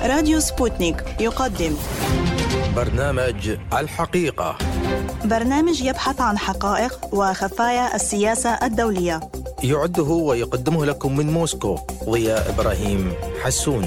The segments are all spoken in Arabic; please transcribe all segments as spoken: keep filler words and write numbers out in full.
راديو سبوتنيك يقدم برنامج الحقيقة، برنامج يبحث عن حقائق وخفايا السياسة الدولية. يعده ويقدمه لكم من موسكو ضياء إبراهيم حسون.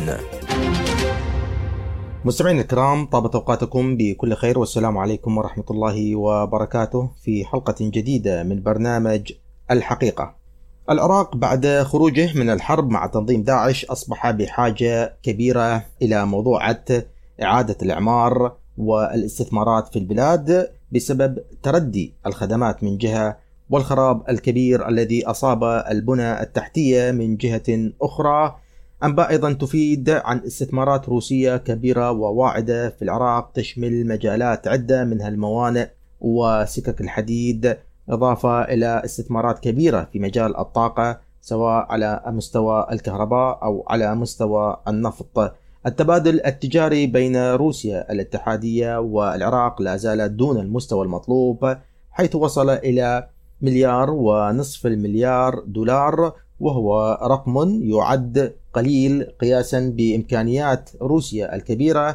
مستمعينا الكرام، طابت أوقاتكم بكل خير والسلام عليكم ورحمة الله وبركاته في حلقة جديدة من برنامج الحقيقة. العراق بعد خروجه من الحرب مع تنظيم داعش أصبح بحاجة كبيرة إلى موضوعة إعادة الإعمار والاستثمارات في البلاد بسبب تردي الخدمات من جهة والخراب الكبير الذي أصاب البنى التحتية من جهة أخرى. أنباء أيضا تفيد عن استثمارات روسية كبيرة وواعدة في العراق تشمل مجالات عدة منها الموانئ وسكك الحديد، إضافة إلى استثمارات كبيرة في مجال الطاقة سواء على مستوى الكهرباء أو على مستوى النفط. التبادل التجاري بين روسيا الاتحادية والعراق لا زال دون المستوى المطلوب، حيث وصل إلى مليار ونصف المليار دولار، وهو رقم يعد قليل قياسا بإمكانيات روسيا الكبيرة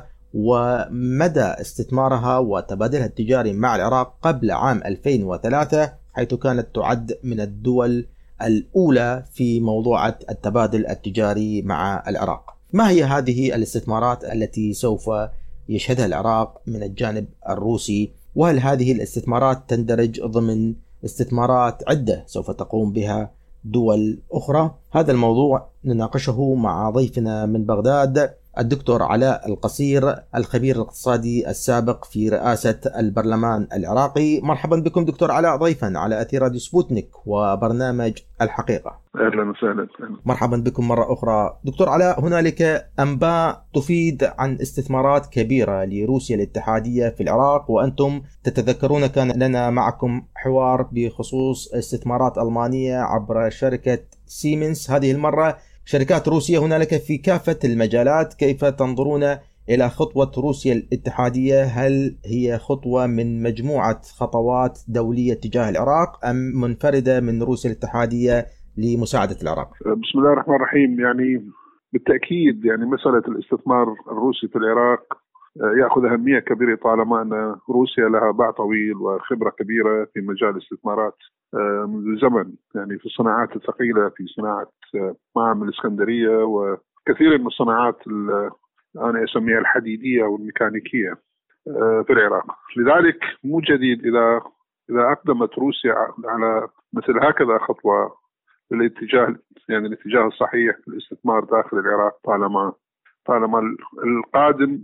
ومدى استثمارها وتبادلها التجاري مع العراق قبل عام ألفين وثلاثة، حيث كانت تعد من الدول الأولى في موضوع التبادل التجاري مع العراق. ما هي هذه الاستثمارات التي سوف يشهدها العراق من الجانب الروسي؟ وهل هذه الاستثمارات تندرج ضمن استثمارات عدة سوف تقوم بها دول أخرى؟ هذا الموضوع نناقشه مع ضيفنا من بغداد الدكتور علاء القصير، الخبير الاقتصادي السابق في رئاسة البرلمان العراقي. مرحبا بكم دكتور علاء ضيفا على أثير راديو سبوتنيك وبرنامج الحقيقة. أهلا وسهلا. مرحبا بكم مرة أخرى. دكتور علاء، هنالك أنباء تفيد عن استثمارات كبيرة لروسيا الاتحادية في العراق، وأنتم تتذكرون كان لنا معكم حوار بخصوص استثمارات ألمانية عبر شركة سيمنز. هذه المرة شركات روسية هنالك في كافة المجالات. كيف تنظرون إلى خطوة روسيا الاتحادية؟ هل هي خطوة من مجموعة خطوات دولية تجاه العراق أم منفردة من روسيا الاتحادية لمساعدة العراق؟ بسم الله الرحمن الرحيم. يعني بالتأكيد يعني مسألة الاستثمار الروسي في العراق يأخذ أهمية كبيرة طالما أن روسيا لها باع طويل وخبرة كبيرة في مجال الاستثمارات منذ زمن، يعني في الصناعات الثقيلة، في صناعة معامل الإسكندرية وكثير من الصناعات أنا أسميها الحديدية والميكانيكية في العراق. لذلك مو جديد إذا إذا أقدمت روسيا على مثل هكذا خطوة للاتجاه يعني الاتجاه الصحيح في الاستثمار داخل العراق، طالما طالما القادم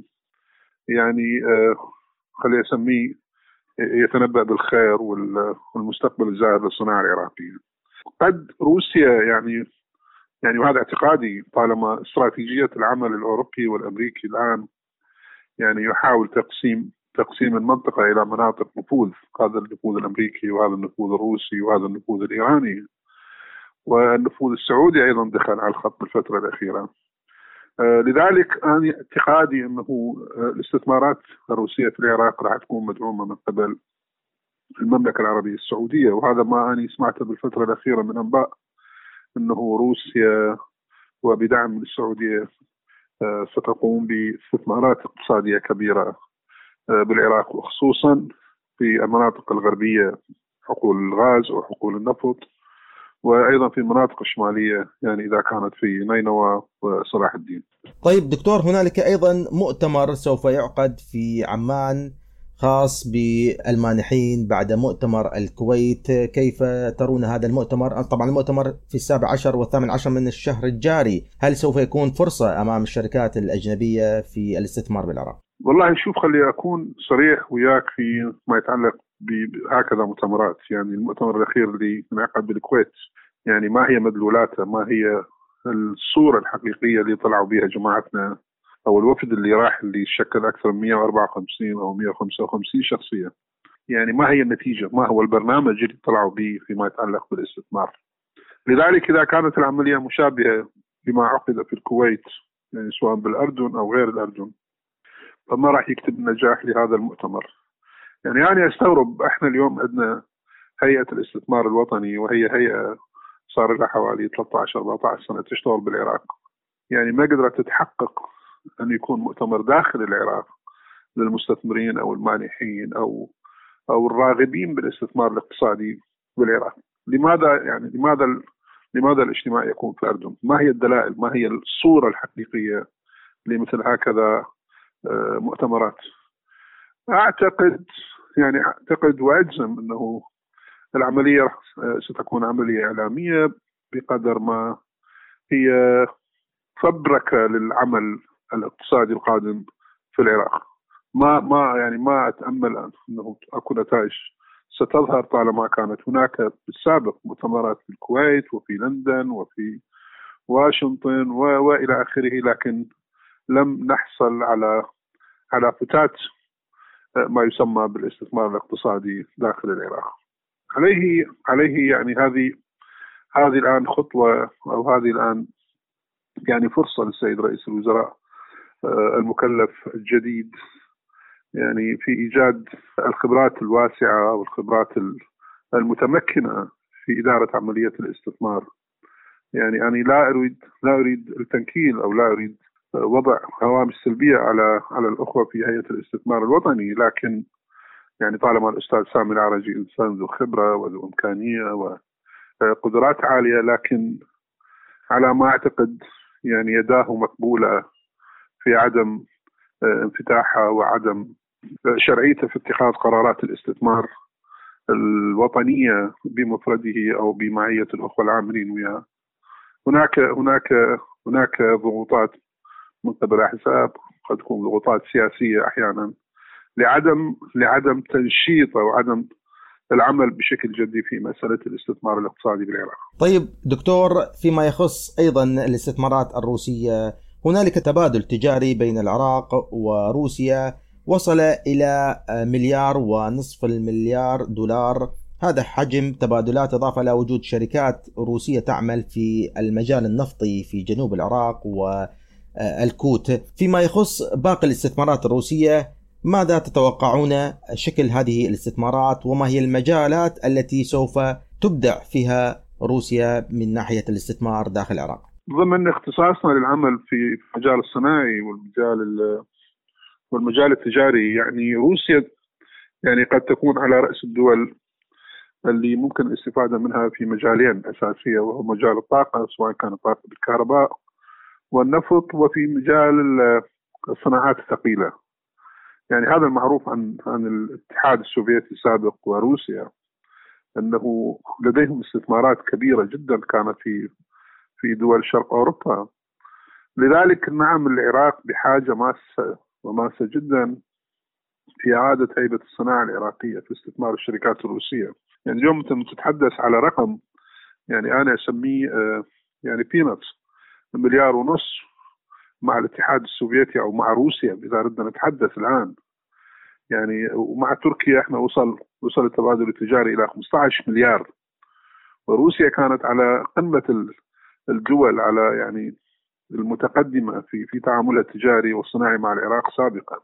يعني خلي أسميه يتنبأ بالخير والمستقبل الزاهر للصناعة العراقية. قد روسيا يعني يعني وهذا اعتقادي، طالما استراتيجية العمل الأوروبي والأمريكي الآن يعني يحاول تقسيم تقسيم المنطقة إلى مناطق نفوذ، هذا النفوذ الأمريكي وهذا النفوذ الروسي وهذا النفوذ الإيراني، والنفوذ السعودي أيضا دخل على الخط بالفترة الأخيرة. لذلك أنا اعتقادي أنه الاستثمارات الروسية في العراق راح تكون مدعومة من قبل المملكة العربية السعودية، وهذا ما أنا سمعته بالفترة الأخيرة من أنباء أنه روسيا وبدعم السعودية ستقوم باستثمارات اقتصادية كبيرة بالعراق، وخصوصا في المناطق الغربية حقول الغاز وحقول النفط، وأيضا في المناطق الشمالية يعني إذا كانت في نينوى وصلاح الدين. طيب دكتور، هنالك أيضا مؤتمر سوف يعقد في عمان خاص بالمانحين بعد مؤتمر الكويت. كيف ترون هذا المؤتمر؟ طبعا المؤتمر في السابع عشر والثامن عشر من الشهر الجاري. هل سوف يكون فرصة أمام الشركات الأجنبية في الاستثمار بالعراق؟ والله نشوف، خلي أكون صريح وياك في ما يتعلق بهكذا مؤتمرات. يعني المؤتمر الأخير اللي انعقد بالكويت يعني ما هي مدلولاته، ما هي الصورة الحقيقية اللي طلعوا بها جماعتنا أو الوفد اللي راح اللي شكل أكثر من مئة وأربعة وخمسين أو مئة وخمسة وخمسين شخصية. يعني ما هي النتيجة، ما هو البرنامج اللي طلعوا به فيما يتعلق بالاستثمار. لذلك إذا كانت العملية مشابهة لما عقد في الكويت يعني سواء بالأردن أو غير الأردن، فما راح يكتب النجاح لهذا المؤتمر. يعني أنا يعني أستغرب، إحنا اليوم عندنا هيئة الاستثمار الوطني، وهي هيئة صار لها حوالي ثلاثة عشر أربعة عشر سنة تشتغل بالعراق، يعني ما قدرت تتحقق أن يكون مؤتمر داخل العراق للمستثمرين أو المانحين أو أو الراغبين بالاستثمار الاقتصادي بالعراق. لماذا يعني لماذا لماذا الاجتماع يكون في أردن؟ ما هي الدلائل؟ ما هي الصورة الحقيقية لمثل هكذا مؤتمرات؟ أعتقد يعني أعتقد وأجزم أنه العملية ستكون عملية إعلامية بقدر ما هي فبركة للعمل الاقتصادي القادم في العراق. ما ما يعني ما أتأمل أنه أكون نتائج ستظهر طالما كانت هناك بالسابق مؤتمرات في الكويت وفي لندن وفي واشنطن وإلى آخره، لكن لم نحصل على على فتات ما يسمى بالاستثمار الاقتصادي داخل العراق. عليه عليه يعني هذه هذه الآن خطوة أو هذه الآن يعني فرصة للسيد رئيس الوزراء المكلف الجديد يعني في إيجاد الخبرات الواسعة والخبرات المتمكنة في إدارة عملية الاستثمار. يعني أنا لا أريد لا أريد التنكيل أو لا أريد وضع هوامش سلبية على على الأخوة في هيئة الاستثمار الوطني، لكن يعني طالما الأستاذ سامي العرجي إنسان ذو خبرة وذو إمكانية وقدرات عالية، لكن على ما أعتقد يعني يداه مقبولة في عدم انفتاحها وعدم شرعيته في اتخاذ قرارات الاستثمار الوطنية بمفرده أو بمعية الأخوة العاملين وياه. هناك هناك هناك ضغوطات من قبل أحزاب، قد تكون ضغوطات سياسية أحيانا لعدم لعدم تنشيط أو عدم العمل بشكل جدي في مسألة الاستثمار الاقتصادي بالعراق. طيب دكتور، فيما يخص أيضا الاستثمارات الروسية، هنالك تبادل تجاري بين العراق وروسيا وصل إلى مليار ونصف المليار دولار. هذا حجم تبادلات إضافة إلى وجود شركات روسية تعمل في المجال النفطي في جنوب العراق والكوت. فيما يخص باقي الاستثمارات الروسية، ماذا تتوقعون شكل هذه الاستثمارات وما هي المجالات التي سوف تبدع فيها روسيا من ناحية الاستثمار داخل العراق؟ ضمن اختصاصنا للعمل في المجال الصناعي والمجال والمجال التجاري، يعني روسيا يعني قد تكون على رأس الدول اللي ممكن الاستفادة منها في مجالين أساسية، وهو مجال الطاقة سواء كان الطاقة بالكهرباء والنفط، وفي مجال الصناعات الثقيلة. يعني هذا المعروف عن عن الاتحاد السوفيتي السابق وروسيا أنه لديهم استثمارات كبيرة جدا كانت في في دول شرق أوروبا. لذلك نعم العراق بحاجة ماسة وماسة جدا في إعادة هيبة الصناعة العراقية في استثمار الشركات الروسية. يعني اليوم أنت تتحدث على رقم يعني أنا أسميه يعني بيناتس، مليار ونص مع الاتحاد السوفيتي أو مع روسيا إذا ردنا نتحدث الآن. يعني ومع تركيا احنا وصل وصل التبادل التجاري إلى خمسة عشر مليار، وروسيا كانت على قمة الدول على يعني المتقدمة في في تعاملها التجاري والصناعي مع العراق سابقا.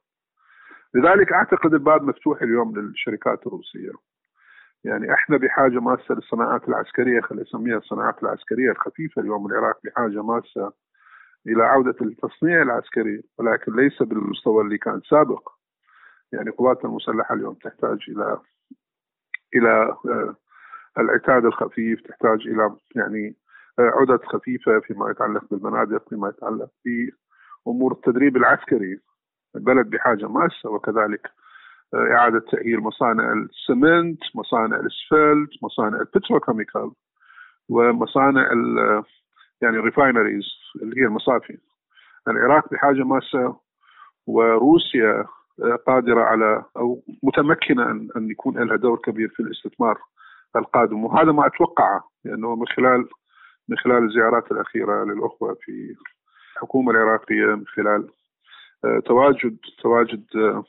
لذلك أعتقد الباب مفتوح اليوم للشركات الروسية. يعني احنا بحاجة ماسة للصناعات العسكرية، خلينا نسميها الصناعات العسكرية الخفيفة. اليوم العراق بحاجة ماسة إلى عودة التصنيع العسكري، ولكن ليس بالمستوى اللي كان سابق. يعني قواتنا المسلحة اليوم تحتاج إلى إلى العتاد الخفيف، تحتاج إلى يعني عدد خفيفة فيما يتعلق بالبنادق، فيما يتعلق بأمور التدريب العسكري. البلد بحاجة ماسة، وكذلك إعادة تأهيل مصانع السمنت، مصانع الاسفلت، مصانع البتروكيميكال، ومصانع يعني الريفاينريز اللي هي المصافي. العراق بحاجة ماسة، وروسيا قادرة على أو متمكنة أن أن يكون لها دور كبير في الاستثمار القادم. وهذا ما أتوقعه، لأنه من خلال من خلال الزيارات الأخيرة للأخوة في الحكومة العراقية، من خلال تواجد تواجد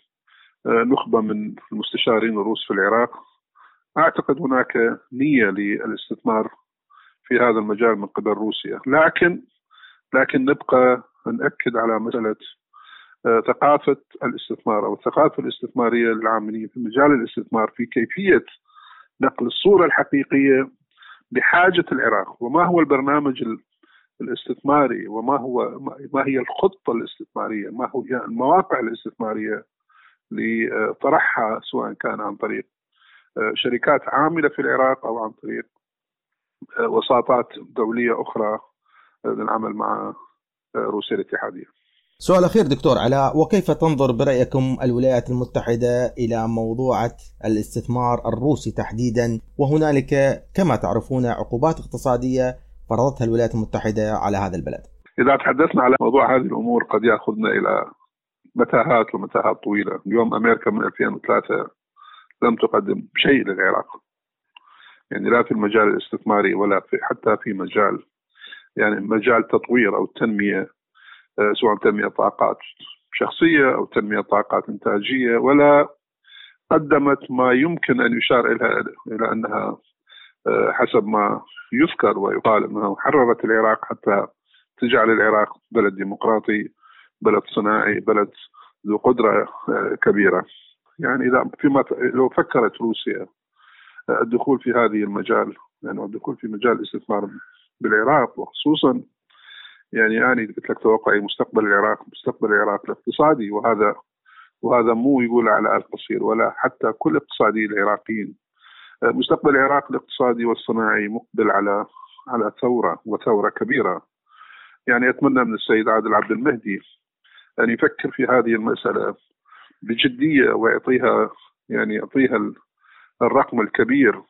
نخبة من المستشارين الروس في العراق، أعتقد هناك نية للاستثمار في هذا المجال من قبل روسيا. لكن لكن نبقى نأكد على مسألة ثقافة الاستثمار أو الثقافة الاستثمارية للعاملين في مجال الاستثمار، في كيفية نقل الصورة الحقيقية بحاجة العراق، وما هو البرنامج الاستثماري وما هو ما هي الخطة الاستثمارية، ما هو يعني المواقع الاستثمارية لطرحها سواء كان عن طريق شركات عاملة في العراق أو عن طريق وساطات دولية أخرى للعمل مع روسيا الاتحادية. سؤال أخير دكتور علاء، وكيف تنظر برأيكم الولايات المتحدة إلى موضوعة الاستثمار الروسي تحديدا، وهنالك كما تعرفون عقوبات اقتصادية فرضتها الولايات المتحدة على هذا البلد؟ إذا تحدثنا على موضوع هذه الأمور قد يأخذنا إلى متاهات ومتاهات طويلة. اليوم أمريكا من ألفين وثلاثة لم تقدم شيء للعراق، يعني لا في المجال الاستثماري ولا في حتى في مجال يعني مجال تطوير أو التنمية، سواء تنمية طاقات شخصية أو تنمية طاقات إنتاجية، ولا قدمت ما يمكن أن يشار إلى إلى أنها حسب ما يذكر ويقال أنها حررت العراق حتى تجعل العراق بلد ديمقراطي، بلد صناعي، بلد ذو قدرة كبيرة. يعني إذا فيما لو فكرت روسيا الدخول في هذه المجال، يعني الدخول في مجال الاستثمار بالعراق، وخصوصا يعني أنا قلت لك توقعي مستقبل العراق مستقبل العراق الاقتصادي، وهذا وهذا مو يقول على القصير ولا حتى كل اقتصادي العراقيين. مستقبل العراق الاقتصادي والصناعي مقبل على على ثورة وثورة كبيرة. يعني أتمنى من السيد عادل عبد المهدي أن يفكر في هذه المسألة بجدية ويعطيها يعني يعطيها الرقم الكبير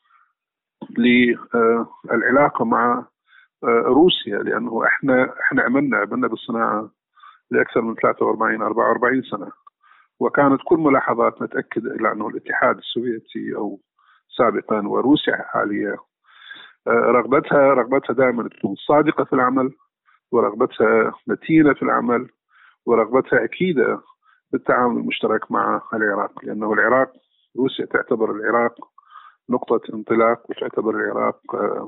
للعلاقة مع روسيا، لأنه إحنا إحنا عملنا عملنا بالصناعة لأكثر من ثلاثة وأربعين أربعة وأربعين سنة، وكانت كل ملاحظات نتأكد إلى أنه الاتحاد السوفيتي أو سابقا وروسيا حاليا رغبتها رغبتها دائما تكون صادقة في العمل، ورغبتها متينة في العمل، ورغبتها أكيدة بالتعاون المشترك مع العراق، لأنه العراق روسيا تعتبر العراق نقطة انطلاق، وتعتبر العراق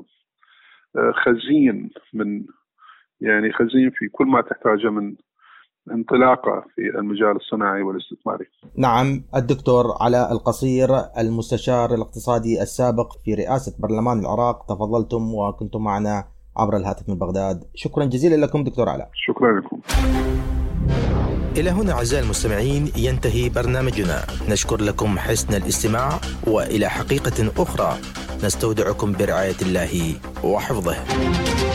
خزين من يعني خزين في كل ما تحتاجه من انطلاقة في المجال الصناعي والاستثماري. نعم، الدكتور علاء القصير المستشار الاقتصادي السابق في رئاسة برلمان العراق، تفضلتم وكنتم معنا عبر الهاتف من بغداد. شكرا جزيلا لكم دكتور علاء. شكرا لكم. إلى هنا أعزائي المستمعين ينتهي برنامجنا، نشكر لكم حسن الاستماع، وإلى حقيقة أخرى نستودعكم برعاية الله وحفظه.